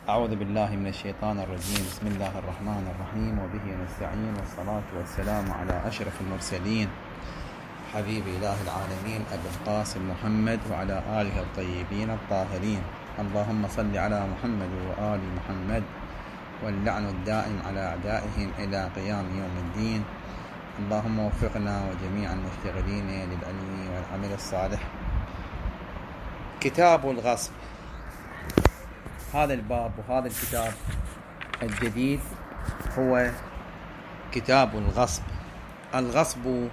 أعوذ بالله من الشيطان الرجيم. بسم الله الرحمن الرحيم، وبه نستعين، والصلاة والسلام على أشرف المرسلين حبيب إله العالمين أبي القاسم محمد وعلى آله الطيبين الطاهرين. اللهم صل على محمد وآل محمد، واللعن الدائم على أعدائهم إلى قيام يوم الدين. اللهم وفقنا وجميع المشتغلين للعلم والعمل الصالح. كتاب الغصب، هذا الباب وهذا الكتاب الجديد هو كتاب الغصب. الغصب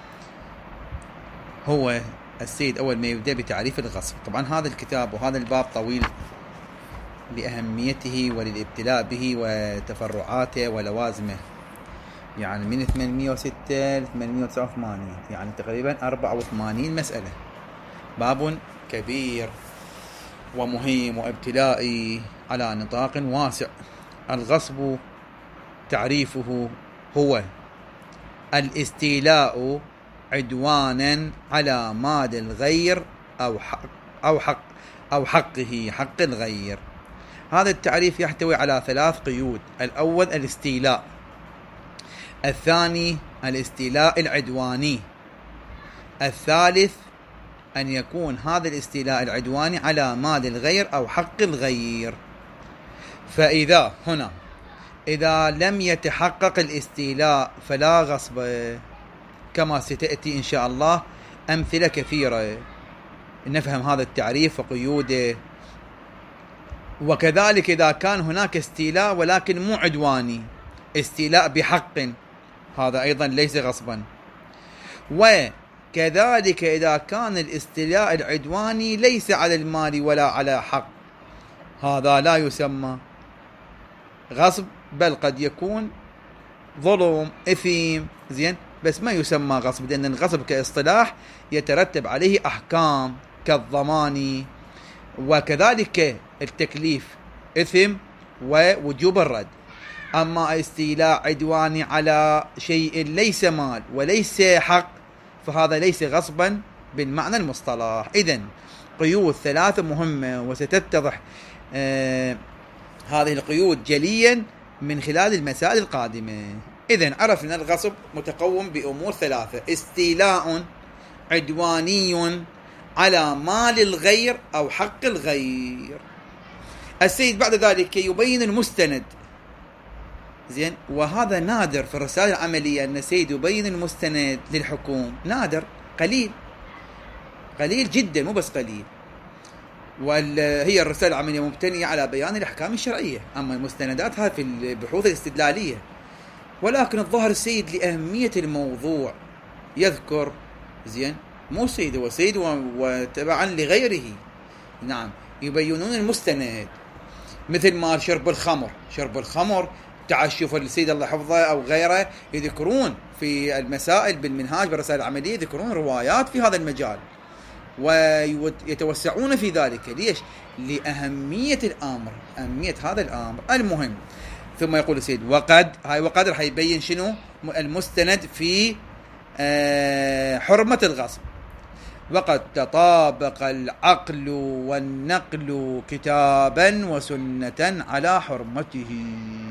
هو السيد أول ما يبدأ بتعريف الغصب. طبعا هذا الكتاب وهذا الباب طويل لأهميته وللابتلاء به وتفرعاته ولوازمه، يعني من 806 ل 889، يعني تقريبا 84 مسألة. باب كبير ومهم وابتلائي على نطاق واسع. الغصب تعريفه هو الاستيلاء عدوانا على مال الغير أو حقه، حق الغير. هذا التعريف يحتوي على 3 قيود. الأول الاستيلاء، الثاني الاستيلاء العدواني، الثالث أن يكون هذا الاستيلاء العدواني على مال الغير أو حق الغير. فإذا هنا إذا لم يتحقق الاستيلاء فلا غصب، كما ستأتي إن شاء الله أمثلة كثيرة نفهم هذا التعريف وقيوده. وكذلك إذا كان هناك استيلاء ولكن مو عدواني، استيلاء بحق، هذا أيضا ليس غصبا. وكذلك إذا كان الاستيلاء العدواني ليس على المال ولا على حق، هذا لا يسمى غصب، بل قد يكون ظلم، إثم، زين، بس ما يسمى غصب، لأن الغصب كاصطلاح يترتب عليه أحكام كالضمان، وكذلك التكليف إثم ووجوب الرد. أما استيلاء عدواني على شيء ليس مال وليس حق فهذا ليس غصبا بالمعنى المصطلح. إذن قيود 3 مهمة، وستتضح هذه القيود جليا من خلال المسائل القادمة. إذن عرفنا الغصب متقوم بأمور 3: استيلاء عدواني على مال الغير أو حق الغير. السيد بعد ذلك يبين المستند، زين، وهذا نادر في الرسائل العملية أن السيد يبين المستند للحكم، نادر، قليل جدا، مو بس قليل. وهي الرسائل العملية مبتنية على بيان الأحكام الشرعية، أما المستندات هذه في البحوث الاستدلالية. ولكن الظاهر السيد لأهمية الموضوع يذكر، زين، مو سيد، هو سيد وتبعا لغيره، نعم، يبينون المستند، مثل ما شرب الخمر، تعشف السيد الله حفظه أو غيره، يذكرون في المسائل بالمنهاج بالرسائل العملية، يذكرون روايات في هذا المجال ويتوسعون في ذلك. ليش؟ لأهمية الأمر، أهمية هذا الأمر المهم. ثم يقول السيد وقد راح يبين شنو المستند في حرمة الغصب. وقد تطابق العقل والنقل كتابا وسنة على حرمته.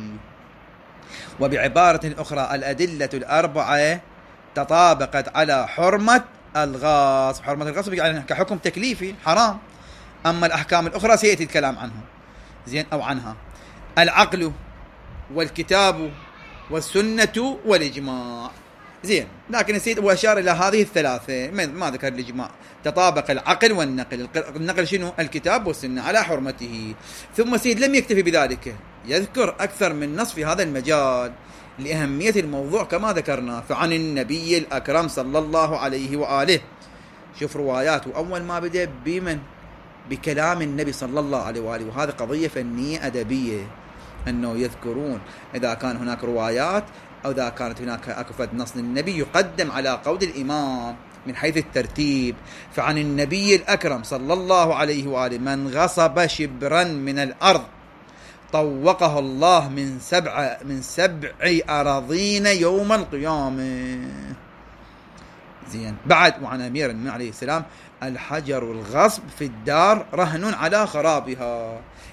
وبعبارة أخرى الأدلة 4 تطابقت على حرمة الغصب. حرمة الغصب يعني كحكم تكليفي حرام، أما الأحكام الأخرى سيأتي الكلام عنها، زين، أو عنها. العقل والكتاب والسنة والإجماع، زين، لكن السيد هو أشار إلى هذه ال3، ما ذكر الإجماع. تطابق العقل والنقل. النقل شنو؟ الكتاب والسنة على حرمته. ثم السيد لم يكتفي بذلك، يذكر أكثر من نص في هذا المجال لأهمية الموضوع كما ذكرنا. فعن النبي الأكرم صلى الله عليه وآله، شوف رواياته، أول ما بدأ بكلام النبي صلى الله عليه وآله، وهذا قضية فنية أدبية، أنه يذكرون إذا كان هناك روايات أو إذا كانت هناك أكفة نص للنبي يقدم على قول الإمام من حيث الترتيب. فعن النبي الأكرم صلى الله عليه وآله: من غصب شبرا من الأرض طوقه الله من سبع أراضين يوم القيامة. زين. بعد وعن أمير المؤمنين عليه السلام: الحجر الغصب في الدار رهن على خرابها.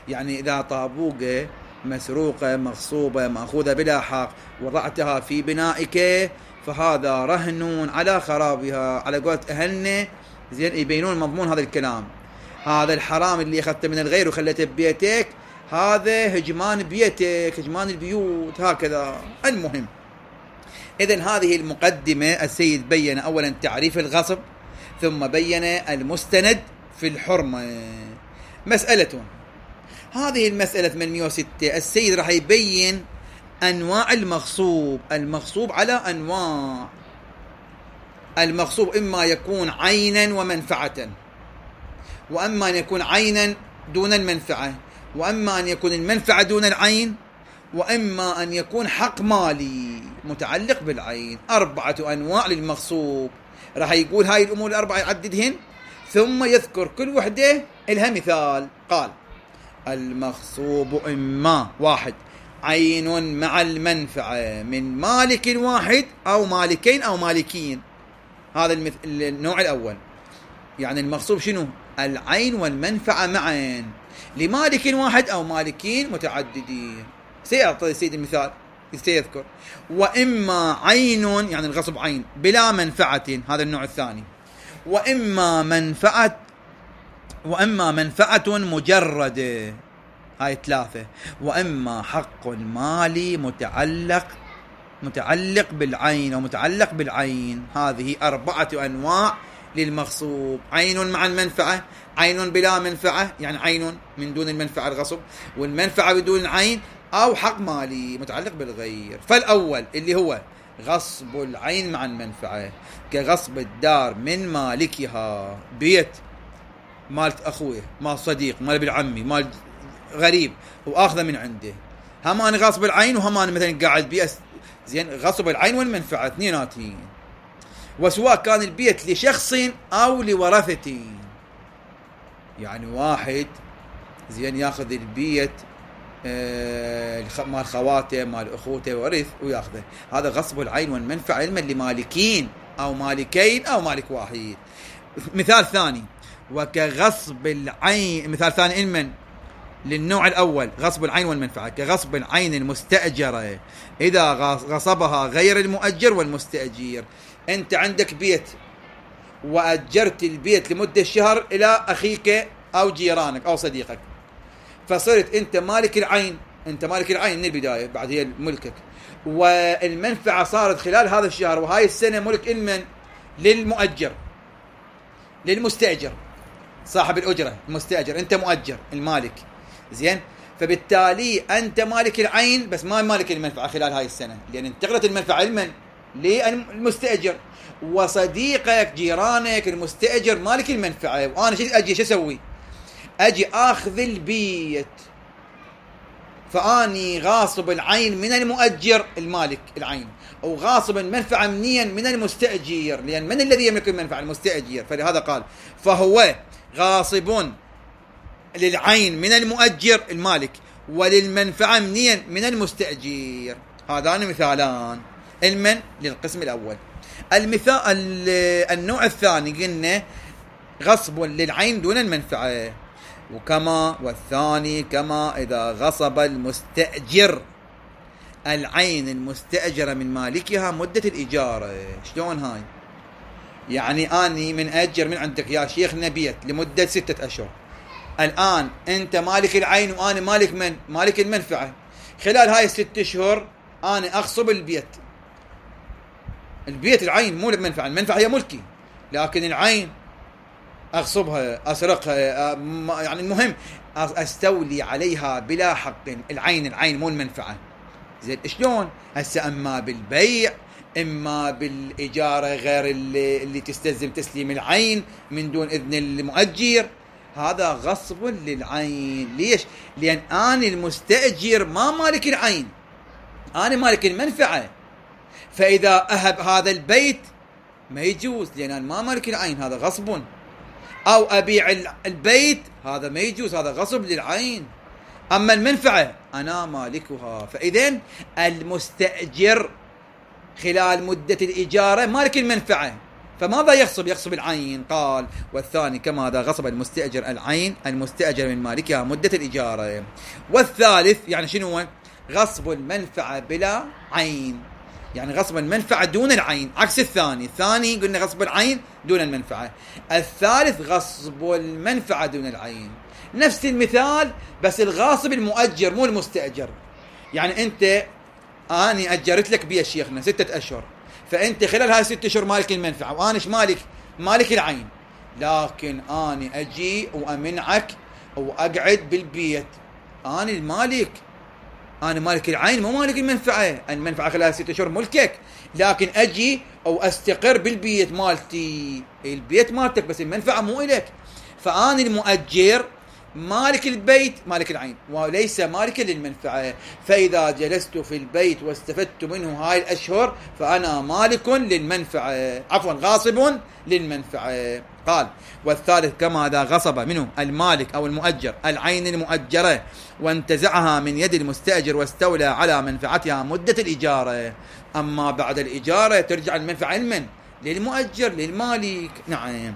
يعني إذا طابوقة مسروقة مغصوبة مأخوذة بلا حق وضعتها في بنائك فهذا رهن على خرابها، على قولة أهلنا زين يبينون مضمون هذا الكلام. هذا الحرام اللي أخذته من الغير وخلته ببيتك هذا هجمان بيتك، هجمان البيوت هكذا. المهم إذن هذه المقدمة السيد بين أولا تعريف الغصب، ثم بين المستند في الحرمة. مسألة، هذه المسألة 806 السيد راح يبين أنواع المغصوب. المغصوب على أنواع. المغصوب إما يكون عينا ومنفعة، وأما أن يكون عينا دون المنفعة، وأما أن يكون المنفعة دون العين، وإما أن يكون حق مالي متعلق بالعين. 4 أنواع للمغصوب. راح يقول هاي الأمور الأربعة يعددهن ثم يذكر كل وحدة لها مثال. قال المغصوب إما 1 عين مع المنفعة من مالك واحد أو مالكين أو مالكين. هذا النوع الأول. يعني المغصوب شنو؟ العين والمنفعة معا لمالك واحد أو مالكين متعددين. سيعطي السيد المثال سيذكر. وإما عين يعني الغصب عين بلا منفعة، هذا النوع الثاني. وإما منفعة مجردة، هاي 3. وإما حق مالي متعلق بالعين أو متعلق بالعين. هذه 4 أنواع للمغصوب. عين مع المنفعة، عين بلا منفعة يعني عين من دون المنفعة الغصب، والمنفعة بدون العين، أو حق مالي متعلق بالغير. فالأول اللي هو غصب العين مع المنفعة كغصب الدار من مالكها، بيت مال أخوه، مال صديق، مال ابن عمي، مال غريب، وآخذه من عنده. همان غصب العين وهمان مثلا قاعد بيت زين غصب العين والمنفعة اثنيناتين. وسواء كان البيت لشخص أو لورثة، يعني واحد زين ياخذ البيت مال خواته مال أخوته ورث وياخذه، هذا غصب العين والمنفعة علما لمالكين أو مالكين أو مالك واحد. مثال ثاني وكغصب العين، مثال ثاني علما للنوع الأول غصب العين والمنفعة كغصب العين المستأجرة إذا غصبها غير المؤجر والمستأجر. أنت عندك بيت وأجرت البيت لمدة شهر إلى أخيك أو جيرانك أو صديقك، فصرت أنت مالك العين، أنت مالك العين من البداية بعد هي ملكك، والمنفعة صارت خلال هذا الشهر وهاي السنة ملك المن للمؤجر للمستأجر صاحب الأجرة المستأجر، أنت مؤجر المالك زين. فبالتالي أنت مالك العين بس ما مالك المنفعة خلال هاي السنة، لأن انتقلت المنفعة المن للمستأجر، وصديقك جيرانك المستأجر مالك المنفعة. وأنا أجي شو أسوي؟ أجي أخذ البيت، فأني غاصب العين من المؤجر المالك العين، أو غاصب المنفعة منين من المستأجر، لأن من الذي يملك المنفعة؟ المستأجر. فلهذا قال فهو غاصب للعين من المؤجر المالك، وللمنفعة منين من المستأجر. هذان مثالان المن للقسم الأول. المثال النوع الثاني قلنا غصب للعين دون المنفعة، وكما والثاني كما إذا غصب المستأجر العين المستأجرة من مالكها مدة الإجارة. شلون هاي؟ يعني أني من أجر من عندك يا شيخنا بيت لمدة 6 أشهر، الآن أنت مالك العين وأنا مالك من مالك المنفعة، خلال هاي 6 أشهر أنا أغصب البيت العين مو المنفعة، المنفعة هي ملكي لكن العين أغصبها أسرقها، يعني المهم أستولي عليها بلا حق. العين مو المنفعة. زين شلون؟ هسه أما بالبيع إما بالإجارة غير اللي تستلزم تسليم العين من دون إذن المؤجر، هذا غصب للعين. ليش؟ لأن أنا المستأجر ما مالك العين، أنا مالك المنفعة، فإذا أهب هذا البيت ما يجوز لأن أنا ما مالك العين، هذا غصب. أو أبيع البيت هذا ما يجوز، هذا غصب للعين. أما المنفعة أنا مالكها. فإذن المستأجر خلال مدة الإجارة مالك المنفعة، فماذا يغصب؟ يغصب العين. قال والثاني كماذا غصب المستأجر العين المستأجر من مالكها مدة الإجارة. والثالث يعني شنو هو؟ غصب المنفعة بلا عين، يعني غصب المنفعة دون العين، عكس الثاني. الثاني قلنا غصب العين دون المنفعة، الثالث غصب المنفعة دون العين. نفس المثال بس الغاصب المؤجر مو المستأجر. يعني أنت أنا أجرت لك بيا شيخنا 6 أشهر، فأنت خلال هاي 6 أشهر مالك المنفعة وأنا مالك؟ مالك العين. لكن أنا أجي وأمنعك وأقعد بالبيت، أنا المالك، أنا مالك العين مو مالك المنفعة. المنفعة خلال 6 أشهر ملكك، لكن أجي أو أستقر بالبيت مالتي. البيت مالتك بس المنفعة مو إلك. فأنا المؤجر مالك البيت مالك العين وليس مالك للمنفعة. فإذا جلست في البيت واستفدت منه هاي الأشهر فأنا مالك للمنفعة، عفوا غاصب للمنفعة. قال والثالث كما إذا غصب منه المالك أو المؤجر العين المؤجرة وانتزعها من يد المستأجر واستولى على منفعتها مدة الإجارة. أما بعد الإجارة ترجع المنفعة لمن؟ للمؤجر للمالك. نعم.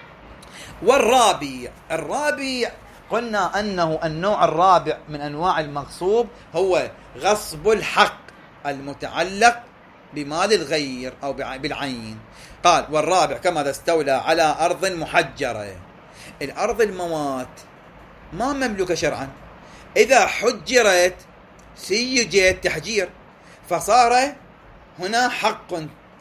الرابع قلنا أنه النوع الرابع من أنواع المغصوب هو غصب الحق المتعلق بمال الغير أو بالعين. قال والرابع كما إذا استولى على أرض محجرة. الأرض الموات ما مملوكة شرعا، إذا حجرت سيجت تحجير فصار هنا حق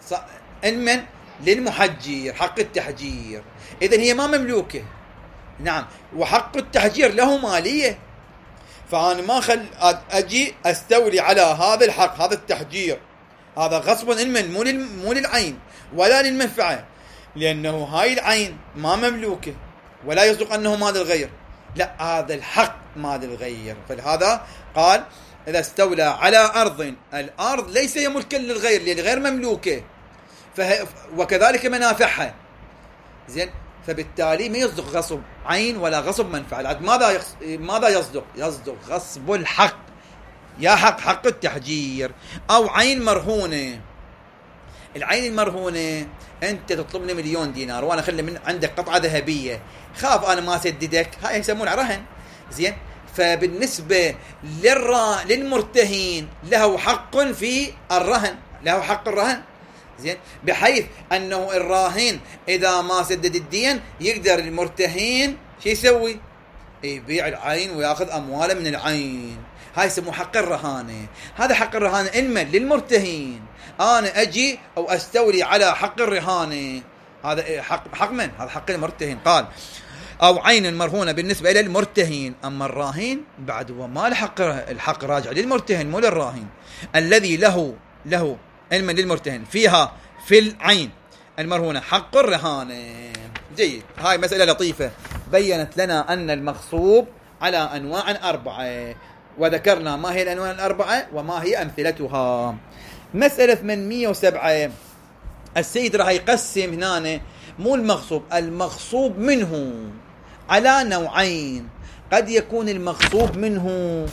من للمحجر، حق التحجير. إذن هي ما مملوكة. نعم. وحق التحجير له مالية، فأنا ما أجي أستولي على هذا الحق، هذا التحجير، هذا غصبا من مو للعين ولا للمنفعة، لأنه هاي العين ما مملوكة ولا يصدق أنه مال الغير، لا هذا الحق مال الغير. فلهذا قال إذا استولى على أرض، الأرض ليس ملكا للغير لأن غير مملوكة، وكذلك منافعها. زين. فبالتالي ما يصدق غصب عين ولا غصب منفعة. ماذا يصدق؟ يصدق غصب الحق، يا حق التحجير أو عين مرهونة. العين المرهونة أنت تطلبني 1,000,000 دينار وأنا أخلي من عندك قطعة ذهبية، خاف أنا ما أسددك، هاي يسمونها رهن. زين. فبالنسبة للمرتهن له حق في الرهن، له حق الرهن. زين. بحيث أنه الراهن إذا ما سدد الدين يقدر المرتهن شو يسوي؟ يبيع العين ويأخذ أمواله من العين. هاي يسموه حق الرهانة. هذا حق الرهانة إنما للمرتهن. أنا أجي أو أستولي على حق الرهانة، هذا حق من؟ هذا حق المرتهن. قال أو عين مرهونة بالنسبة إلى المرتهن. أما الراهن بعد وما الحق راجع للمرتهن مو للراهن. الذي له علما للمرتهن فيها في العين المرهونة حق الرهانة. جيد. هاي مسألة لطيفة بيّنت لنا أن المغصوب على أنواع 4، وذكرنا ما هي الأنواع 4 وما هي أمثلتها. مسألة 807 السيد راح يقسم هنا مو المغصوب منه على نوعين. قد يكون المغصوب منه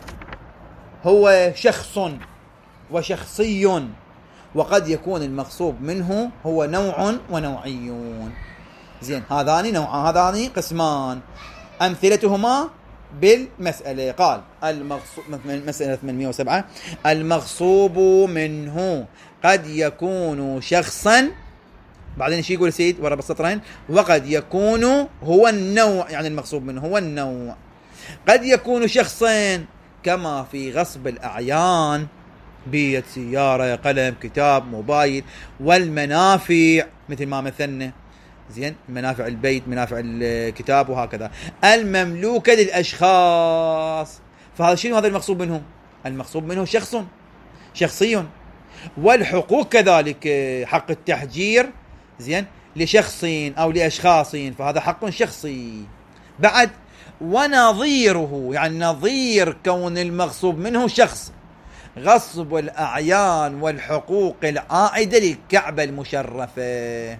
هو شخص وشخصي، وقد يكون المغصوب منه هو نوع ونوعيون. زين. هذان قسمان أمثلتهما بالمسألة. قال مسألة 807 المغصوب منه قد يكون شخصا، بعدين شي يقول سيد ورا بالسطرين، وقد يكون هو النوع، يعني المغصوب منه هو النوع. قد يكون شخصين كما في غصب الأعيان، بيت، سيارة، قلم، كتاب، موبايل، والمنافع مثل ما مثلنا. زين. منافع البيت، منافع الكتاب، وهكذا المملوكة للأشخاص. فهذا شنو هذا المغصوب منه؟ المغصوب منه شخصي. والحقوق كذلك، حق التحجير زين لشخص أو لأشخاص، فهذا حق شخصي. بعد ونظيره، يعني نظير كون المغصوب منه شخص، غصب الأعيان والحقوق العائدة للكعبة المشرفة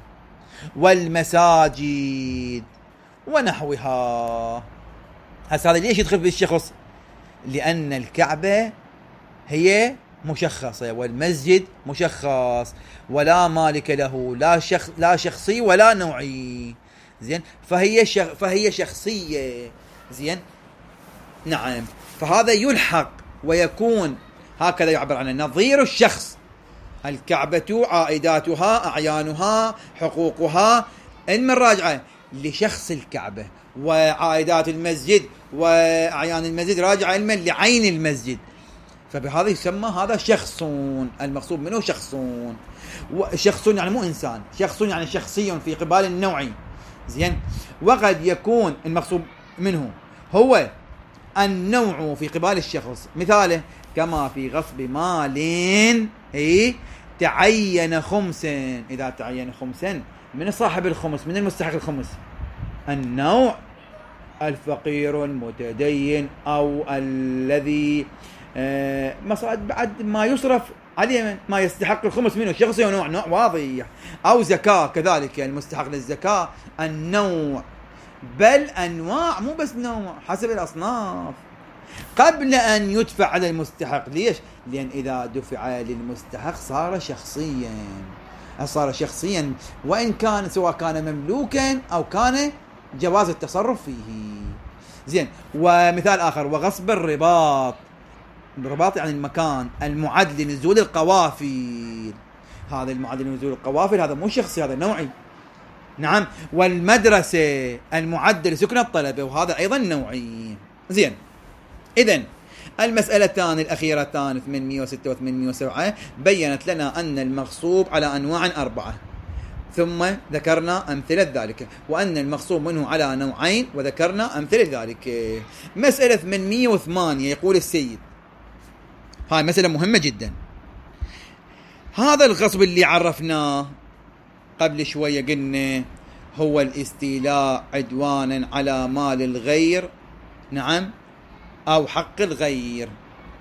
والمساجد ونحوها. هذا ليش يدخل في الشخص؟ لأن الكعبة هي مشخصة والمسجد مشخص، ولا مالك له، لا شخصي ولا نوعي. زين، فهي شخصية. زين، نعم، فهذا يلحق ويكون هكذا يعبر عنه نظير الشخص. الكعبة عائداتها، أعيانها، حقوقها، علم الراجعة لشخص الكعبة، وعائدات المسجد وأعيان المسجد راجعة علما لعين المسجد. فبهذا يسمى هذا شخص، المقصود منه شخص يعني مو إنسان، شخص يعني شخصي في قبال النوعي. زين، وقد يكون المقصود منه هو النوع في قبال الشخص. مثاله كما في غصب مال تعين خمسا. إذا تعين خمسا، من صاحب الخمس؟ من المستحق الخمس؟ النوع الفقير المتدين، أو الذي بعد ما يصرف عليه ما يستحق الخمس منه، شخصي ونوع واضح. أو زكاة كذلك، المستحق للزكاة النوع، بل أنواع، مو بس نوع، حسب الأصناف قبل أن يدفع على المستحق. ليش؟ لأن إذا دفع للمستحق صار شخصيا، وإن كان سواء كان مملوكا أو كان جواز التصرف فيه. زين، ومثال آخر وغصب الرباط يعني المكان المعد لنزول القوافل. هذا المعد لنزول القوافل هذا مو شخصي، هذا نوعي. نعم، والمدرسة المعد لسكن الطلبة، وهذا أيضا نوعي. زين، إذن المسألتان الأخيرتان 806 و 807 بيّنت لنا أن المغصوب على أنواع 4، ثم ذكرنا أمثلة ذلك، وأن المغصوب منه على نوعين وذكرنا أمثلة ذلك. مسألة 808 يقول السيد، هاي مسألة مهمة جدا. هذا الغصب اللي عرفناه قبل شوية قلنا هو الاستيلاء عدوانا على مال الغير، نعم، أو حق الغير.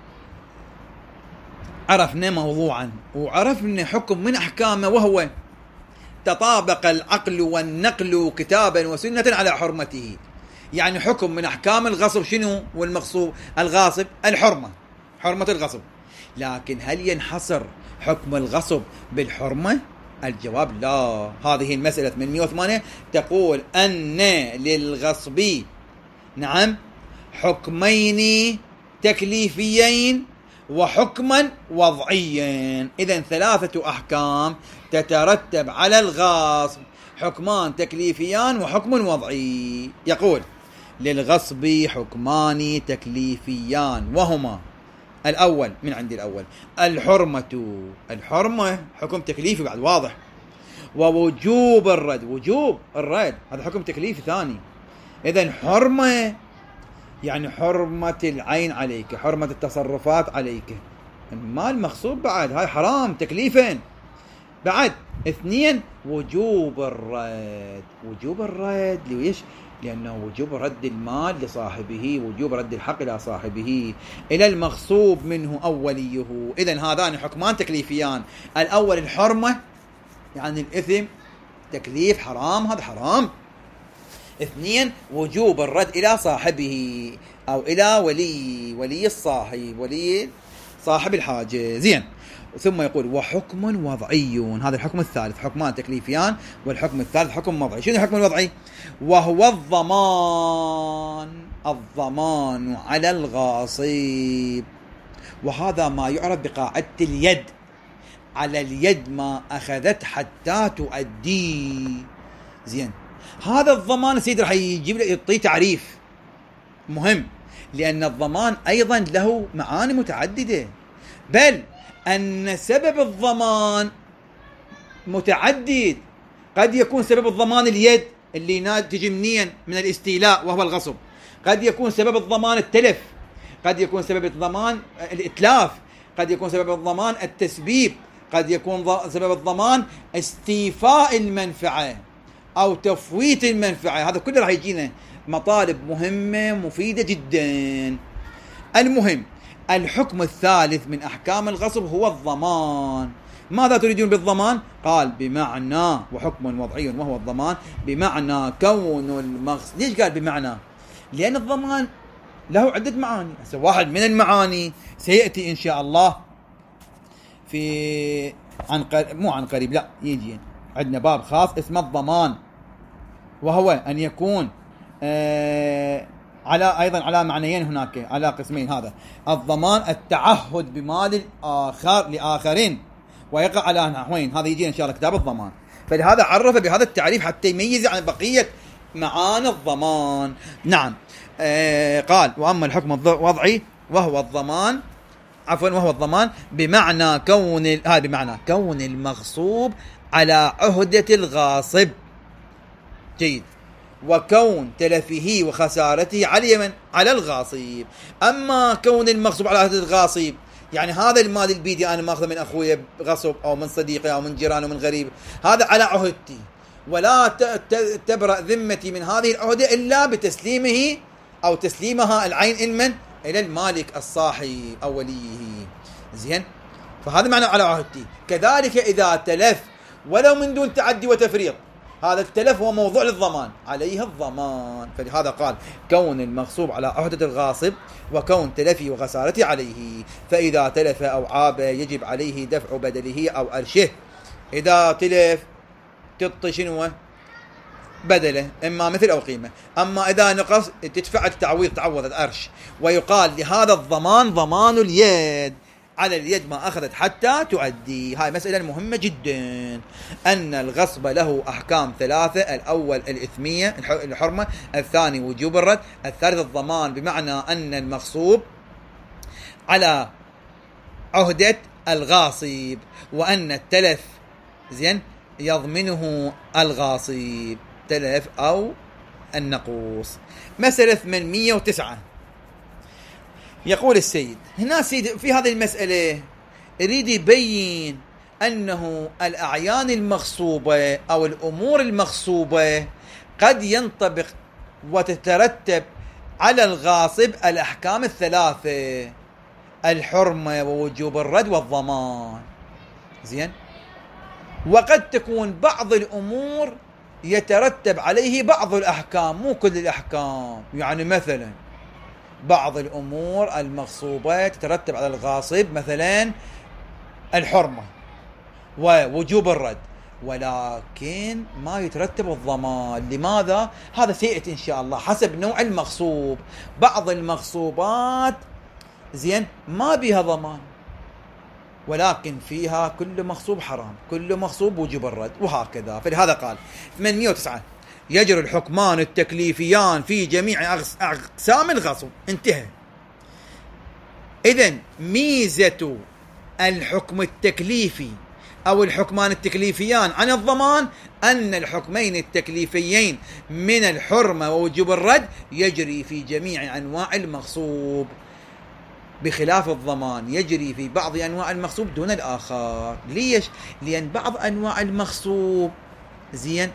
عرفنا موضوعا وعرفنا حكم من أحكامه، وهو تطابق العقل والنقل كتابا وسنة على حرمته. يعني حكم من أحكام الغصب شنو؟ والمغصوب الغاصب الحرمة، حرمة الغصب. لكن هل ينحصر حكم الغصب بالحرمة؟ الجواب لا. هذه المسألة 808 تقول أن للغصب، نعم، حكمين تكليفيين وحكما وضعيين. إذن 3 أحكام تترتب على الغصب، حكمان تكليفيان وحكم وضعي. يقول للغصب حكمان تكليفيان، وهما الأول من عندي الأول الحرمة حكم تكليفي بعد واضح، ووجوب الرد هذا حكم تكليفي ثاني. إذن حرمة يعني حرمة العين عليك، حرمة التصرفات عليك، المال مغصوب بعد، هاي حرام تكليفا. بعد 2 وجوب الرد ليش؟ لأنه وجوب رد المال لصاحبه، وجوب رد الحق إلى صاحبه إلى المغصوب منه أو وليه. إذن هذان حكمان تكليفيان. الأول الحرمة يعني الإثم، تكليف حرام، هذا حرام. 2 وجوب الرد إلى صاحبه أو إلى ولي الصاحب، ولي صاحب الحاجة. زين، ثم يقول وحكم وضعي، هذا الحكم الثالث، حكمان تكليفيان والحكم الثالث حكم وضعي. شنو الحكم الوضعي؟ وهو الضمان على الغاصب، وهذا ما يعرف بقاعدة اليد. على اليد ما أخذت حتى تؤدي. زين، هذا الضمان السيد راح يجيب له يعطيه تعريف مهم، لأن الضمان أيضا له معاني متعددة، بل أن سبب الضمان متعدد. قد يكون سبب الضمان اليد اللي ناتج منين؟ من الاستيلاء وهو الغصب. قد يكون سبب الضمان التلف، قد يكون سبب الضمان الإتلاف، قد يكون سبب الضمان التسبيب، قد يكون سبب الضمان استيفاء المنفعة أو تفويت المنفعة. هذا كله راح يجينا مطالب مهمة مفيدة جدا. المهم الحكم الثالث من أحكام الغصب هو الضمان. ماذا تريدون بالضمان؟ قال بمعنى وحكم وضعي وهو الضمان بمعنى كون المغصب. ليش قال بمعنى؟ لأن الضمان له عدة معاني. واحد من المعاني سيأتي إن شاء الله في مو عن قريب، لا، يجي عندنا باب خاص اسمه الضمان، وهو أن يكون أيضا على معنيين هناك، على قسمين. هذا الضمان التعهد بمال الآخر لآخرين، ويقع على نحوين. هذا يجي إن شاء الله كتاب الضمان. فلهذا عرف بهذا التعريف حتى يميز عن بقية معاني الضمان. نعم. قال: وأما الحكم الوضعي وهو الضمان، وهو الضمان بمعنى كون المغصوب على عهدة الغاصب. جيد. وكون تلفه وخسارته على الغاصب. أما كون المغصوب على عهدة الغاصب، يعني هذا المال اللي بيدي أنا ماخذه من أخويا غصب أو من صديقي أو من جيراني أو من غريب، هذا على عهدتي، ولا تبرأ ذمتي من هذه العهدة إلا بتسليمه أو تسليمها العين إلى المالك الصاحب أو وليه. زين. فهذا معنى على عهدتي. كذلك إذا تلف ولو من دون تعدي وتفريط، هذا التلف هو موضوع للضمان، عليه الضمان. فلهذا قال: كون المغصوب على عهدة الغاصب وكون تلفه وخسارته عليه. فإذا تلف أو عاب يجب عليه دفع بدله أو أرشه. إذا تلف تعطي شنو؟ بدله، إما مثل أو قيمة. أما إذا نقص تدفع التعويض، تعوض الأرش. ويقال لهذا الضمان ضمان اليد، على اليد ما أخذت حتى تؤدي. هاي مسألة مهمة جدا، أن الغصب له أحكام ثلاثة: الأول الإثمية الحرمة، الثاني وجوب الرد، الثالث الضمان، بمعنى أن المغصوب على عهدة الغاصب، وأن التلف زين يضمنه الغاصب، تلف أو النقوص. مسألة 809. يقول السيد هنا في هذه المسألة يريد يبين أنه الأعيان المغصوبة أو الأمور المغصوبة قد ينطبق وتترتب على الغاصب الأحكام الثلاثة: الحرمة ووجوب الرد والضمان. زين. وقد تكون بعض الأمور يترتب عليه بعض الأحكام، مو كل الأحكام. يعني مثلا بعض الأمور المغصوبة تترتب على الغاصب، مثلا الحرمة ووجوب الرد، ولكن ما يترتب الضمان. لماذا؟ هذا سيأتي إن شاء الله حسب نوع المغصوب. بعض المغصوبات زين ما بها ضمان، ولكن فيها كل مغصوب حرام، كل مغصوب وجوب الرد، وهكذا. فلهذا قال 809: يجري الحكمان التكليفيان في جميع أقسام الغصب. انتهى. إذن ميزة الحكم التكليفي أو الحكمان التكليفيان عن الضمان أن الحكمين التكليفيين من الحرمة ووجوب الرد يجري في جميع أنواع المغصوب، بخلاف الضمان يجري في بعض أنواع المغصوب دون الآخر. ليش؟ لأن بعض أنواع المغصوب زين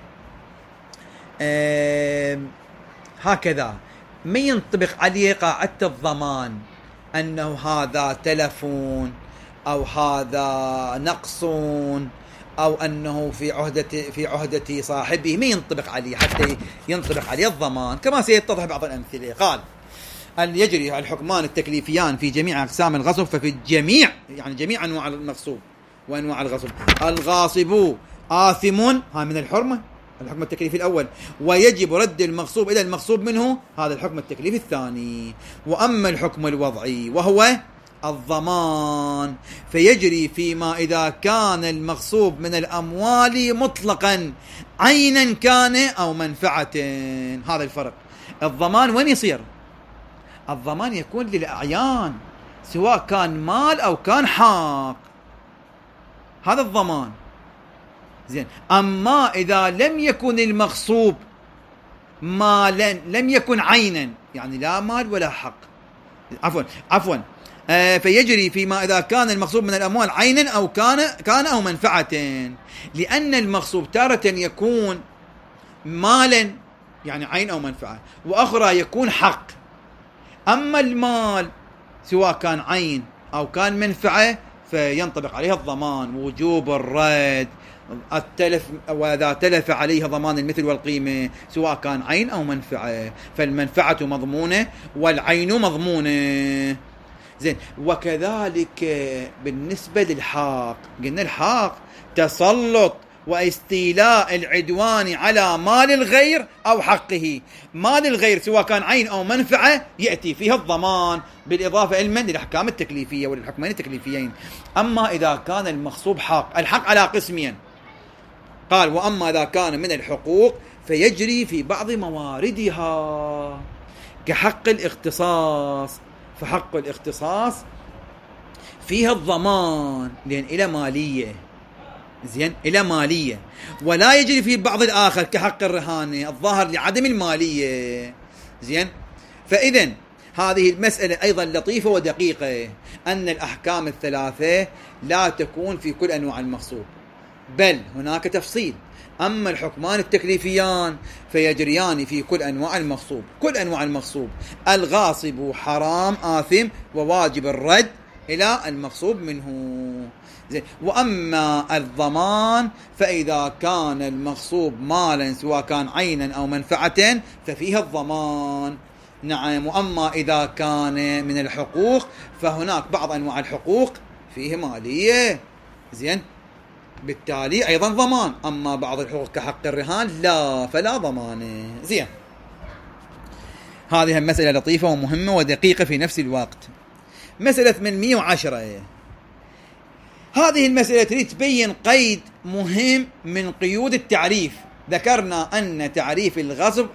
هكذا ما ينطبق عليه قاعدة الضمان، أنه هذا تلفون أو هذا نقصون أو أنه في عهدة صاحبه، ما ينطبق عليه حتى ينطبق عليه الضمان، كما سيتضح بعض الأمثلة. قال: يجري الحكمان التكليفيان في جميع أقسام الغصب، ففي الجميع يعني جميع أنواع المغصوب وأنواع الغصب. الغاصب آثم، ها من الحرمة الحكم التكليفي الأول، ويجب رد المغصوب إلى المغصوب منه، هذا الحكم التكليفي الثاني. وأما الحكم الوضعي وهو الضمان فيجري فيما إذا كان المغصوب من الأموال مطلقا عينا كان أو منفعة. هذا الفرق. الضمان وين يصير؟ الضمان يكون للأعيان، سواء كان مال أو كان حق، هذا الضمان. زين. أما إذا لم يكن المغصوب مالا، لم يكن عينا، يعني لا مال ولا حق، عفوا فيجري فيما إذا كان المغصوب من الأموال عينا أو كان أو منفعة، لأن المغصوب تارة يكون مالا يعني عين أو منفعة، وأخرى يكون حق. أما المال سواء كان عين أو كان منفعة فينطبق عليها الضمان ووجوب الرد. التلف وإذا تلف عليها ضمان المثل والقيمة سواء كان عين أو منفعة، فالمنفعة مضمونة والعين مضمونة. زين. وكذلك بالنسبة للحاق، قلنا الحاق تسلط واستيلاء العدوان على مال الغير أو حقه. مال الغير سواء كان عين أو منفعة يأتي فيها الضمان، بالإضافة علما للأحكام التكليفية وللحكمين التكليفيين. أما إذا كان المغصوب حق، الحق على قسمين، قال وأما إذا كان من الحقوق فيجري في بعض مواردها كحق الاختصاص، فحق الاختصاص فيها الضمان لأن إلى مالية، زين، إلى مالية، ولا يجري في بعض الآخر كحق الرهانة الظاهر لعدم المالية، زين. فإذا هذه المسألة أيضا لطيفة ودقيقة، أن الأحكام الثلاثة لا تكون في كل أنواع المغصوب، بل هناك تفصيل. أما الحكمان التكليفيان فيجريان في كل أنواع المغصوب، كل أنواع المغصوب، الغاصب حرام آثم وواجب الرد إلى المغصوب منه، زين. وأما الضمان فإذا كان المغصوب مالا سواء كان عينا أو منفعة ففيها الضمان، نعم. وأما إذا كان من الحقوق فهناك بعض أنواع الحقوق فيه مالية، زين، بالتالي أيضا ضمان. أما بعض الحقوق كحق الرهان لا، فلا ضمان، زين. هذه مسألة لطيفة ومهمة ودقيقة في نفس الوقت. مسألة 810، هذه المسألة تريد تبين قيد مهم من قيود التعريف. ذكرنا أن تعريف الغصب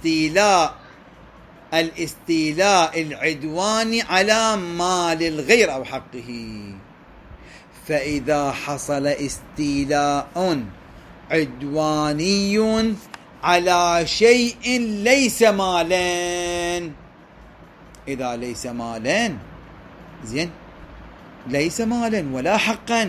الاستيلاء العدواني على مال الغير أو حقه. فإذا حصل استيلاء عدواني على شيء ليس مالا، إذا ليس مالا، زين، ليس مالا ولا حقا،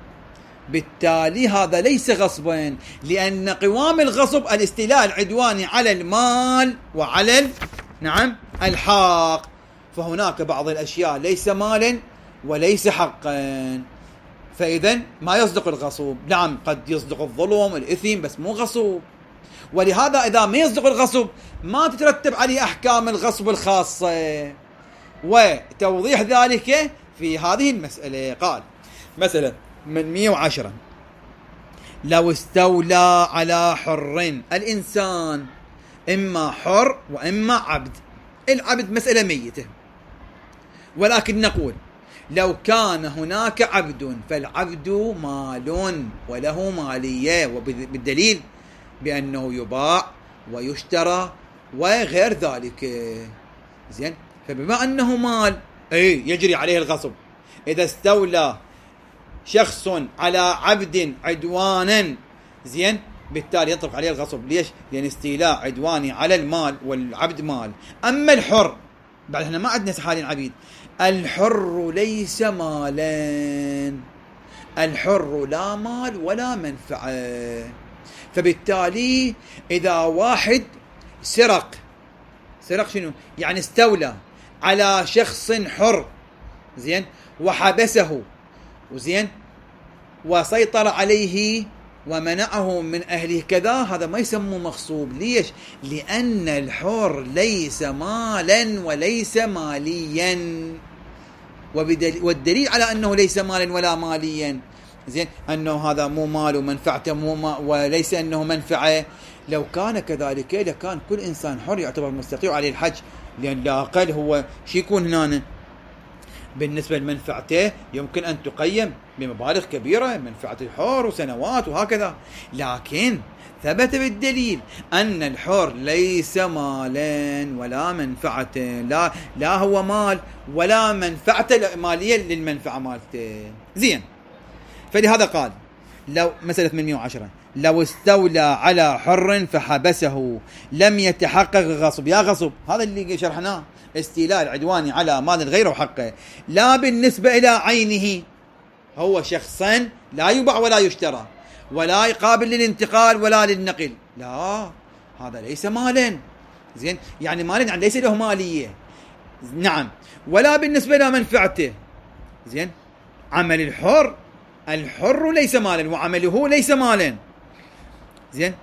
بالتالي هذا ليس غصبا، لأن قوام الغصب الاستيلاء العدواني على المال وعلى نعم الحق. فهناك بعض الأشياء ليس مالا وليس حقا، فإذا ما يصدق الغصب. نعم قد يصدق الظلم الإثم بس مو غصب. ولهذا إذا ما يصدق الغصب ما تترتب عليه أحكام الغصب الخاصة، وتوضيح ذلك في هذه المسألة. قال مسألة من 110، لو استولى على حر، الإنسان إما حر وإما عبد، العبد مسألة ميتة، ولكن نقول لو كان هناك عبد فالعبد مال وله مالية، وبالدليل بأنه يباع ويشترى وغير ذلك، زين. فبما أنه مال يجري عليه الغصب. إذا استولى شخص على عبد عدوانا، زين، بالتالي ينطبق عليه الغصب. ليش؟ لأن استيلاء عدواني على المال والعبد مال. أما الحر، بعد هنا ما عندنا حاليا عبيد، الحر ليس مالا، الحر لا مال ولا منفعة. فبالتالي إذا واحد سرق شنو؟ يعني استولى على شخص حر، زين، وحبسه، وزين، وسيطر عليه ومنعه من أهله كذا، هذا ما يسمى مغصوب. ليش؟ لأن الحر ليس مالا وليس ماليا، والدليل على أنه ليس مالا ولا ماليا، زين، أنه هذا مو مال ومنفعته وليس أنه منفعة. لو كان كذلك لكان كل إنسان حر يعتبر مستطيع عليه الحج، لأن لا أقل هو شي يكون هنا بالنسبة لمنفعته يمكن أن تقيم بمبالغ كبيرة، منفعة الحر وسنوات وهكذا. لكن ثبت بالدليل أن الحر ليس مالا ولا منفعة، لا هو مال ولا منفعة مالية للمنفعة مالته، زين. فلهذا قال لو مسألة 810، لو استولى على حر فحبسه لم يتحقق غصب. يا غصب هذا اللي شرحناه، استيلاء العدواني على مال الغير وحقه، لا بالنسبة إلى عينه، هو شخصا لا يباع ولا يشترى ولا قابل للانتقال ولا للنقل، لا، هذا ليس مالا، زين، يعني مالا يعني ليس له مالية، نعم، ولا بالنسبة إلى منفعته، زين. عمل الحر ليس مالا وعمله ليس مالا، زين،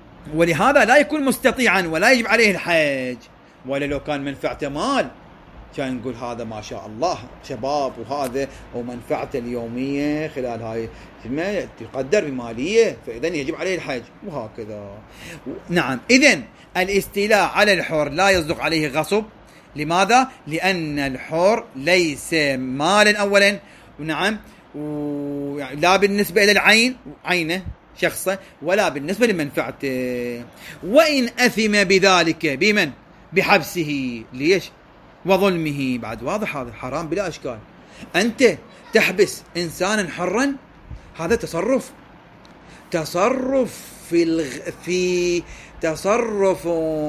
ولهذا لا يكون مستطيعا ولا يجب عليه الحج. ولا لو كان منفعته مال كان نقول هذا ما شاء الله شباب وهذا ومنفعته اليومية خلال هاي ما تقدر بمالية، فإذا يجب عليه الحج وهكذا. نعم، إذن الاستيلاء على الحر لا يصدق عليه غصب. لماذا؟ لأن الحر ليس مالا أولا، ونعم لا بالنسبة إلى العين عينه شخصه، ولا بالنسبة لمنفعته. وإن أثم بذلك بمن؟ بحبسه. ليش؟ وظلمه. بعد واضح هذا حرام بلا أشكال. أنت تحبس إنسانا حرا، هذا تصرف في تصرف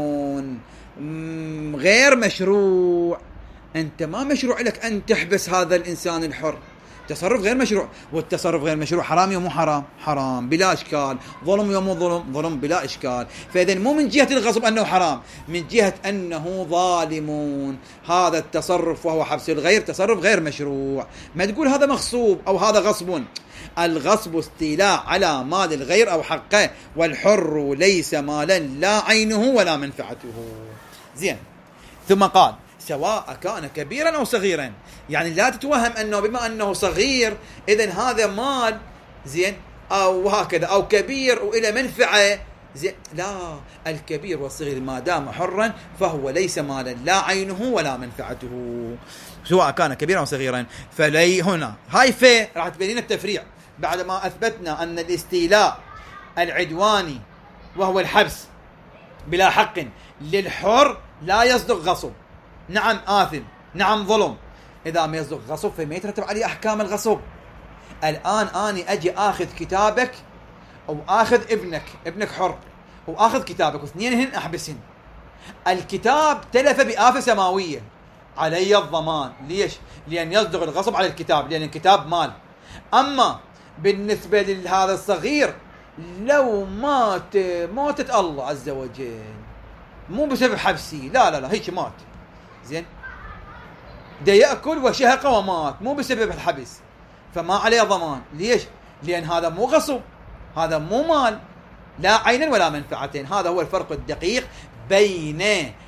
غير مشروع. أنت ما مشروع لك أن تحبس هذا الإنسان الحر، تصرف غير مشروع. والتصرف غير مشروع حرام يوم حرام، حرام بلا إشكال. ظلم يوم ظلم، ظلم بلا إشكال. فإذا مو من جهة الغصب أنه حرام، من جهة أنه ظالمون. هذا التصرف وهو حبس الغير تصرف غير مشروع. ما تقول هذا مغصوب أو هذا غصب. الغصب استيلاء على مال الغير أو حقه، والحر ليس مالا لا عينه ولا منفعته. زين، ثم قال سواء كان كبيرا أو صغيرا. يعني لا تتوهم أنه بما أنه صغير إذن هذا مال، زين، أو هكذا، أو كبير وإلى منفعة، زين. لا، الكبير والصغير ما دام حرا فهو ليس مالا لا عينه ولا منفعته، سواء كان كبيرا أو صغيرا. فلي هنا هاي راح تبين التفريع بعد ما أثبتنا أن الاستيلاء العدواني وهو الحبس بلا حق للحر لا يصدق غصب. نعم آثم، نعم ظلم. إذا ما يصدق غصب فما يترتب عليه أحكام الغصب. الآن أنا أجي آخذ كتابك أو آخذ ابنك حر وآخذ كتابك واثنينهن أحبسهن. الكتاب تلف بآفة سماوية، علي الضمان. ليش؟ لأن يصدق الغصب على الكتاب، لأن الكتاب مال. أما بالنسبة لهذا الصغير لو ماتت الله عز وجل، مو بسبب حبسي، لا هيك مات، زين، ده يأكل وشهق ومات، مو بسبب الحبس، فما عليه ضمان. ليش؟ لأن هذا مو غصب، هذا مو مال لا عينا ولا منفعتين. هذا هو الفرق الدقيق بين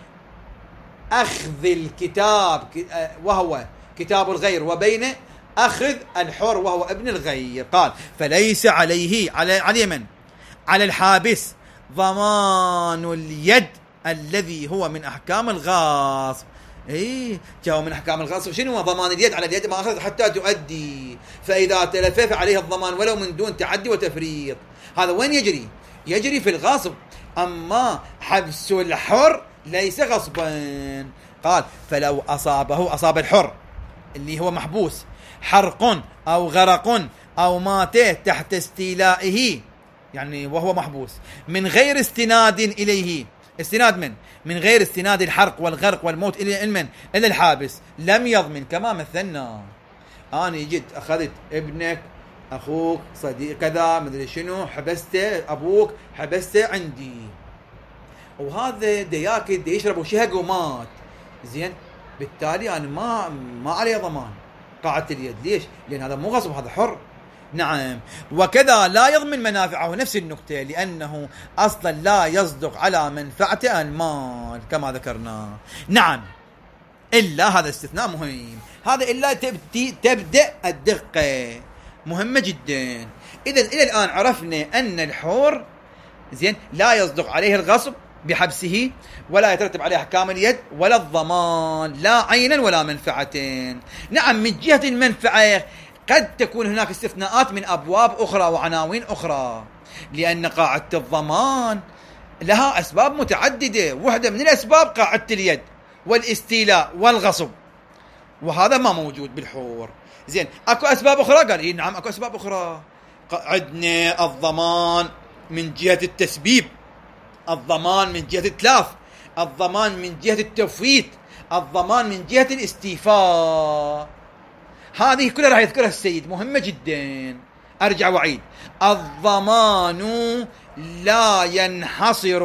أخذ الكتاب وهو كتاب الغير وبين أخذ الحر وهو ابن الغير. قال فليس عليه على من؟ على الحابس ضمان اليد الذي هو من أحكام الغاصب. جاءوا من أحكام الغاصب. شنو ضمان اليد؟ على اليد ما أخذ حتى تؤدي، فإذا تلف فعليه الضمان ولو من دون تعدي وتفريط. هذا وين يجري؟ يجري في الغاصب. أما حبس الحر ليس غصبا. قال فلو أصاب الحر اللي هو محبوس حرق أو غرق أو مات تحت استيلائه، يعني وهو محبوس من غير استناد إليه. استناد من غير استناد الحرق والغرق والموت إلى الحابس، لم يضمن. كما مثلنا، أنا جيت أخذت ابنك، أخوك، صديق كذا، مدري شنو، حبسته، أبوك حبسته عندي، وهذا دياكل دي يشرب وشهق ومات، زين، بالتالي أنا ما عليه ضمان قاعدة اليد. ليش؟ لأن هذا مو غصب، هذا حر. نعم، وكذا لا يضمن منافعه، نفس النكتة، لأنه أصلا لا يصدق على منفعة المال كما ذكرنا. نعم، إلا هذا استثناء مهم، هذا إلا تبدأ الدقة مهمة جدا. إذن إلى الآن عرفنا أن الحر، زين، لا يصدق عليه الغصب بحبسه، ولا يترتب عليه أحكام اليد ولا الضمان لا عينا ولا منفعتين. نعم، من جهة المنفعة قد تكون هناك استثناءات من أبواب أخرى وعناوين أخرى، لأن قاعدة الضمان لها أسباب متعددة. واحدة من الأسباب قاعدة اليد والاستيلاء والغصب، وهذا ما موجود بالحور. زين، أكو أسباب أخرى؟ قال نعم أكو أسباب أخرى. عندنا الضمان من جهة التسبيب، الضمان من جهة التلاف، الضمان من جهة التفويت، الضمان من جهة الاستيفاء. هذه كلها راح يذكرها السيد، مهمة جدا. أرجع وعيد، الضمان لا ينحصر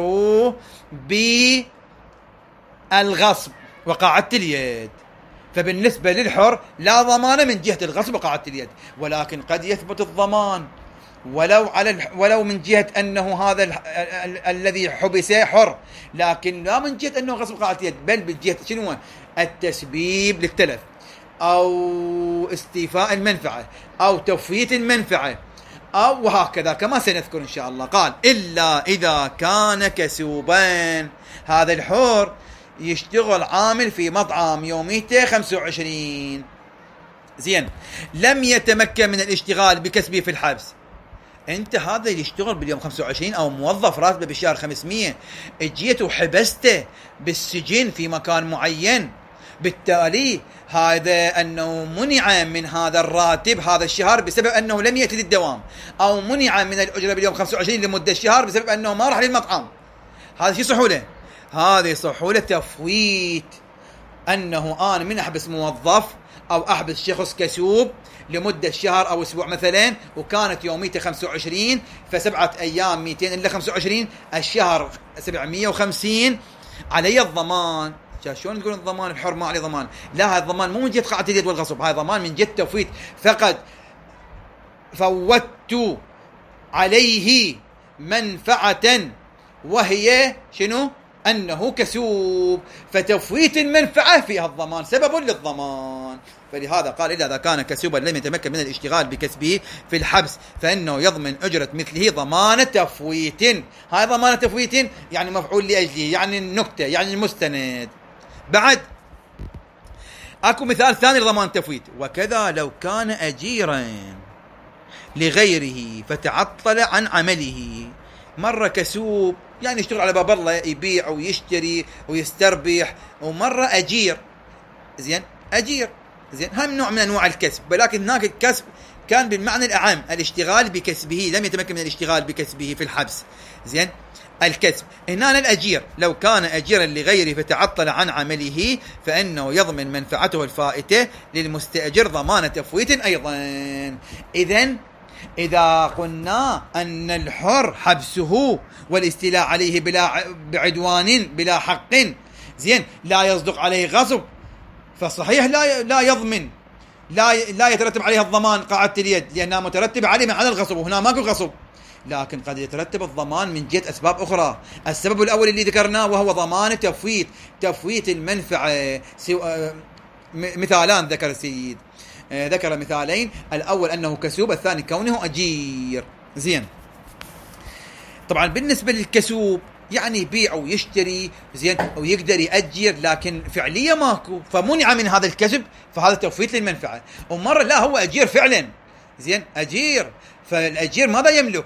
بالغصب وقاعدة اليد. فبالنسبة للحر لا ضمان من جهة الغصب وقاعدة اليد، ولكن قد يثبت الضمان ولو من جهة أنه هذا الذي حبس حر، لكن لا من جهة أنه غصب قاعدة اليد، بل بالجهة شنو؟ التسبيب للتلف أو استيفاء المنفعة أو تفويت المنفعة أو وهكذا كما سنذكر إن شاء الله. قال إلا إذا كان كسوبا، هذا الحر يشتغل عامل في مطعم يوميته 25، زين، لم يتمكن من الاشتغال بكسبه في الحبس. انت هذا اللي يشتغل باليوم 25 او موظف راتبه بالشهر 500، اجيت وحبسته بالسجن في مكان معين، بالتالي هذا انه منع من هذا الراتب هذا الشهر بسبب انه لم يأتي للدوام، او منع من الاجره باليوم 25 لمده شهر بسبب انه ما راح للمطعم. هذا شو صحوله؟ هذه صحوله تفويت، انه انا من احبس موظف او احبس شخص كسوب لمده شهر او اسبوع مثلا، وكانت يوميته 25، فسبعه ايام 200 الا 25، الشهر 750، علي الضمان. شلون تقول الضمان الحر ما عليه ضمان؟ لا، هذا الضمان مو من جهه قاعه اليد والغصب، هذا ضمان من جهه تفويت، فقد فوتت عليه منفعه وهي شنو؟ أنه كسوب، فتفويت المنفعة فيها الضمان سبب للضمان. فلهذا قال إلا إذا كان كسوبا لم يتمكن من الاشتغال بكسبه في الحبس فإنه يضمن أجرة مثله ضمان تفويت. هاي ضمان تفويت يعني مفعول لأجله، يعني النكتة، يعني المستند. بعد أكو مثال ثاني لضمان التفويت: وكذا لو كان أجيرا لغيره فتعطل عن عمله. مرة كسوب يعني يشتغل على باب الله، يبيع ويشتري ويستربح، ومرة أجير، زين، أجير، زين، هم نوع من أنواع الكسب، ولكن هناك الكسب كان بالمعنى الأعم، الاشتغال بكسبه، لم يتمكن من الاشتغال بكسبه في الحبس، زين، الكسب. هنا الأجير لو كان أجيرا لغيره فتعطل عن عمله فإنه يضمن منفعته الفائتة للمستأجر ضمان تفويت أيضا. إذن إذا قلنا أن الحر حبسه والاستيلاء عليه بعدوان بلا حق، زين، لا يصدق عليه غصب، فصحيح لا يضمن، لا يترتب عليه الضمان قاعدة اليد، لأنها مترتب عليه من على الغصب، وهنا ماكو غصب، لكن قد يترتب الضمان من جهة أسباب أخرى. السبب الأول اللي ذكرناه وهو ضمان تفويت المنفعة. مثالان ذكر السيد، ذكر مثالين: الأول أنه كسوب، الثاني كونه أجير. زين، طبعا بالنسبة للكسوب يعني يبيع ويشتري، زين، ويقدر يأجر، لكن فعليا ماكو، فمنع من هذا الكسب، فهذا تفويت للمنفعة. ومرة لا، هو أجير فعلا، زين، أجير، فالأجير ماذا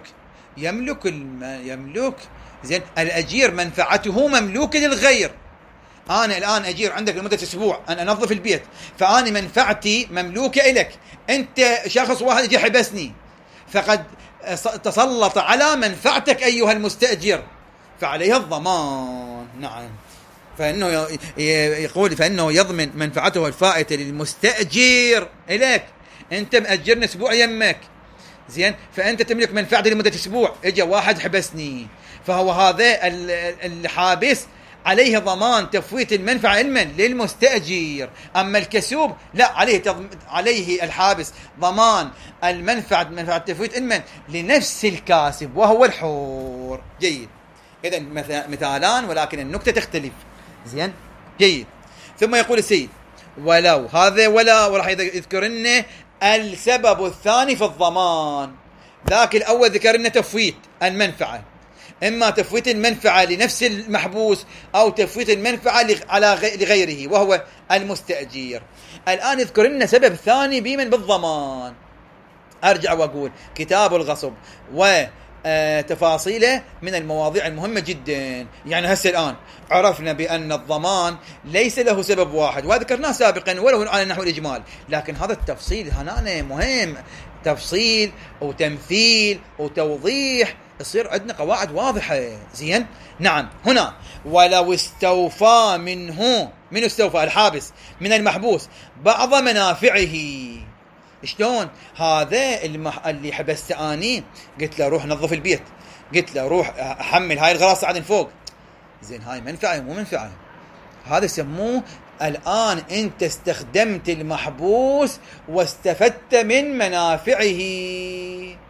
يملك، زين، الأجير منفعته مملوكة للغير. أنا الآن أجير عندك لمدة أسبوع أن أنظف البيت، فأنا منفعتي مملوكة إلك، أنت شخص واحد يجي حبسني، فقد تسلط على منفعتك أيها المستأجر، فعليه الضمان. نعم، فإنه يقول فإنه يضمن منفعته الفائتة للمستأجر إليك، أنت مأجرني أسبوع يمك، زين، فأنت تملك منفعتي لمدة أسبوع، إجا واحد حبسني، فهو هذا الحابس عليه ضمان تفويت المنفعة علما للمستأجر. أما الكسوب لا، عليه الحابس ضمان منفعة تفويت علما لنفس الكاسب وهو الحور. جيد، إذن مثالان ولكن النكتة تختلف. زين، جيد. ثم يقول السيد: ولو، هذا ولا وراح يذكر لنا السبب الثاني في الضمان. ذاك الأول ذكر لنا تفويت المنفعة، إما تفويت المنفعة لنفس المحبوس أو تفويت المنفعة لغيره وهو المستأجير. الآن يذكر لنا سبب ثاني بمن بالضمان. أرجع وأقول: كتاب الغصب وتفاصيله من المواضيع المهمة جدا. يعني هسه الآن عرفنا بأن الضمان ليس له سبب واحد، وذكرناه سابقا ولو على نحو الإجمال، لكن هذا التفصيل هنا مهم، تفصيل وتمثيل وتوضيح، يصير عندنا قواعد واضحة. زين، نعم. هنا ولو استوفى من استوفى الحابس من المحبوس بعض منافعه. شلون؟ هذا اللي حبست اني، قلت له روح نظف البيت، قلت له روح احمل هاي الغراس عاد فوق، زين، هاي منفعة مو منفعة، هذا يسموه الآن أنت استخدمت المحبوس واستفدت من منافعه،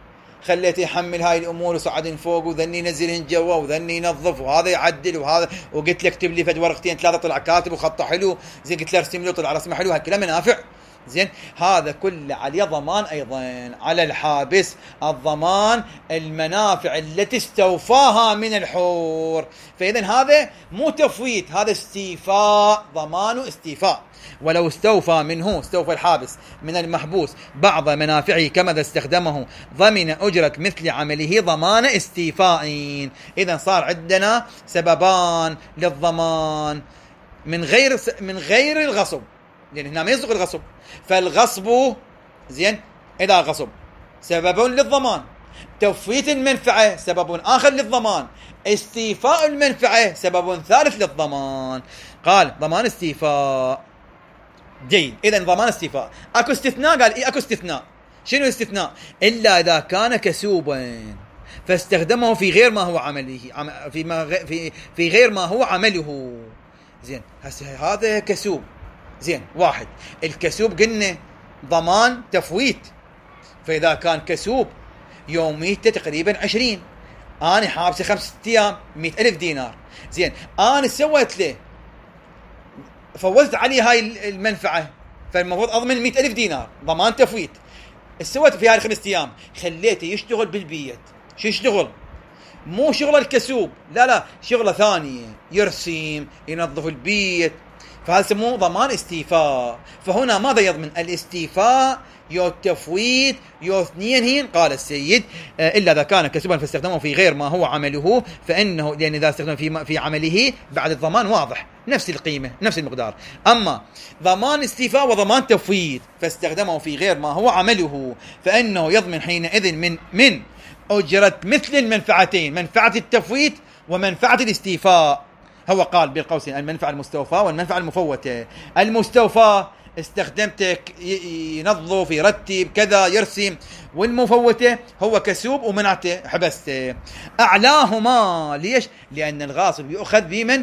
خليته يحمل هاي الامور وصعدن فوق وذني ينزلهن جوا وذني ينظف وهذا يعدل وهذا، وقلت له اكتب لي فد ورقتين ثلاثه طلع كاتب وخطه حلو، زين قلت له ارسم له طلع رسمه حلو، هالكلام منافع. زين هذا كله عليه ضمان ايضا على الحابس، الضمان المنافع التي استوفاها من الحور. فاذا هذا مو تفويت، هذا استيفاء، ضمان استيفاء. ولو استوفى الحابس من المحبوس بعض منافعه كما إذا استخدمه ضمن أجرة مثل عمله ضمان استيفاء. إذا صار عندنا سببان للضمان من غير الغصب، لأن هنا ما يصدق الغصب. فالغصب زين إذا غصب سبب للضمان، تفويت المنفعة سبب آخر للضمان، استيفاء المنفعة سبب ثالث للضمان. قال ضمان استيفاء. جيد، إذن ضمان استيفاء. أكو استثناء؟ قال إيه أكو استثناء. شنو الاستثناء؟ إلا إذا كان كسوبا فاستخدمه في غير ما هو عمله، في غير ما هو عمله. زين هذا كسوب. زين واحد، الكسوب قلنا ضمان تفويت، فإذا كان كسوب يوميته تقريبا 20، أنا حابسه 5 أيام 100,000 دينار. زين أنا سويت له فوزت عليه هاي المنفعة، فالمفروض أضمن 100,000 دينار ضمان تفويت. سويت في هاي 5 أيام خليته يشتغل بالبيت. شو يشتغل؟ مو شغل الكسوب، لا شغله ثانية، يرسم ينظف البيت، فهذا سموه ضمان استيفاء. فهنا ماذا يضمن؟ الاستيفاء يو التفويت يو اثنين هين. قال السيد إلا إذا كان كسبا فاستخدمه في غير ما هو عمله فإنه، لأن إذا استخدمه في عمله بعد الضمان واضح نفس القيمة نفس المقدار. أما ضمان استيفاء وضمان تفويت فاستخدمه في غير ما هو عمله فإنه يضمن حينئذ من أجرة مثل المنفعتين، منفعة التفويت ومنفعة الاستيفاء. هو قال بالقوسين المنفعة المستوفاة والمنفعة المفوتة. المستوفاة استخدمتك ينظف يرتب كذا يرسم، والمفوتة هو كسوب ومنعته حبسته. أعلاهما ليش؟ لأن الغاصب يؤخذ بمن؟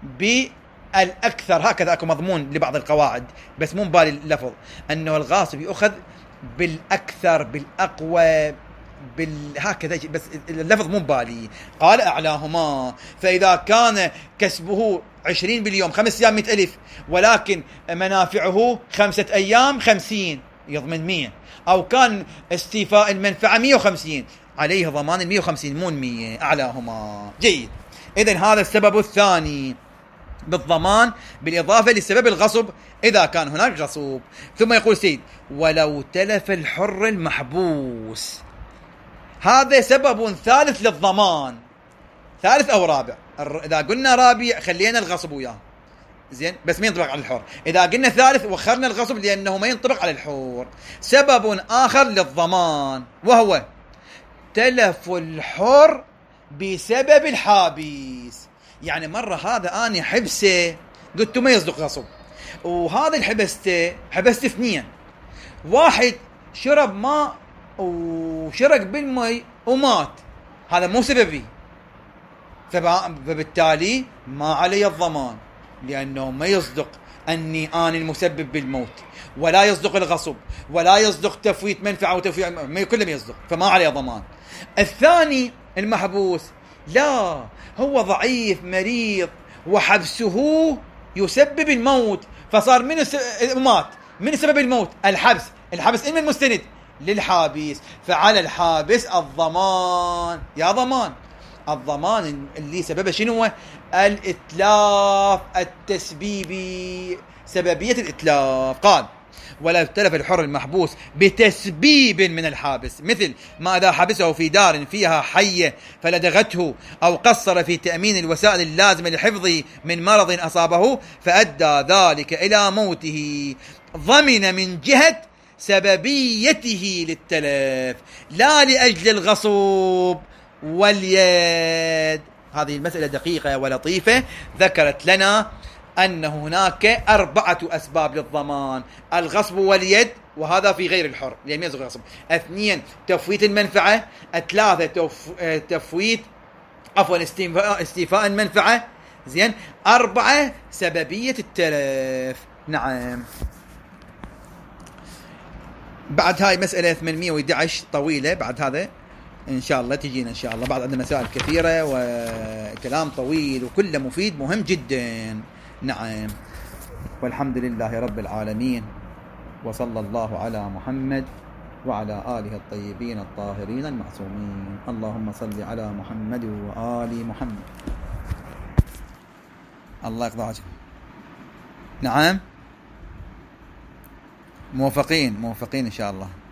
بالأكثر. هكذا أكو مضمون لبعض القواعد بس مو بالي اللفظ، أنه الغاصب يؤخذ بالأكثر بالأقوى هكذا، بس اللفظ مو بالي. قال أعلاهما، فإذا كان كسبه 20 باليوم 5 أيام 100,000 ولكن منافعه 5 أيام 50 يضمن 100، أو كان استيفاء المنفعة 150 عليه ضمان 150 مو 100. أعلاهما. جيد، إذن هذا السبب الثاني بالضمان بالإضافة لسبب الغصب إذا كان هناك غصب. ثم يقول سيد ولو تلف الحر المحبوس، هذا سبب ثالث للضمان، ثالث أو رابع. إذا قلنا رابع خلينا الغصب وياه زين بس ما ينطبق على الحر. إذا قلنا ثالث وخرنا الغصب لأنه ما ينطبق على الحر. سبب آخر للضمان وهو تلف الحر بسبب الحابس. يعني مرة هذا أنا حبسه قلت ما يصدق غصب، وهذا الحبسته حبست 2، واحد شرب ماء وشرق بالمي ومات، هذا مو سببي، فبالتالي ما علي الضمان، لأنه ما يصدق أني أنا المسبب بالموت، ولا يصدق الغصب، ولا يصدق تفويت منفعة وتفويت، كله ما يصدق، فما علي ضمان. الثاني المحبوس لا، هو ضعيف مريض وحبسه يسبب الموت، فصار من مات. من سبب الموت؟ الحبس إما المستند للحابس، فعلى الحابس الضمان. يا ضمان الضمان اللي سببه شنو هو؟ الإتلاف التسبيبي، سببية الإتلاف. قال ولا تلف الحر المحبوس بتسبيب من الحابس، مثل ما إذا حبسه في دار فيها حية فلدغته، أو قصر في تأمين الوسائل اللازمة لحفظه من مرض أصابه فأدى ذلك إلى موته، ضمن من جهة سببيته للتلف لا لأجل الغصب واليد. هذه المسألة دقيقة ولطيفة، ذكرت لنا أن هناك 4 أسباب للضمان: الغصب واليد، وهذا في غير الحر لأن يصدق الغصب. 2 تفويت المنفعة. 3 تفويت استيفاء المنفعة. زين. 4 سببية التلف. نعم. بعد هاي مسألة 811 طويلة. بعد هذا إن شاء الله تجينا إن شاء الله. بعد عندنا مسائل كثيرة وكلام طويل وكله مفيد مهم جدا. نعم. والحمد لله رب العالمين، وصلى الله على محمد وعلى آله الطيبين الطاهرين المعصومين. اللهم صل على محمد وآل محمد. الله يقضى عجب. نعم، موفقين إن شاء الله.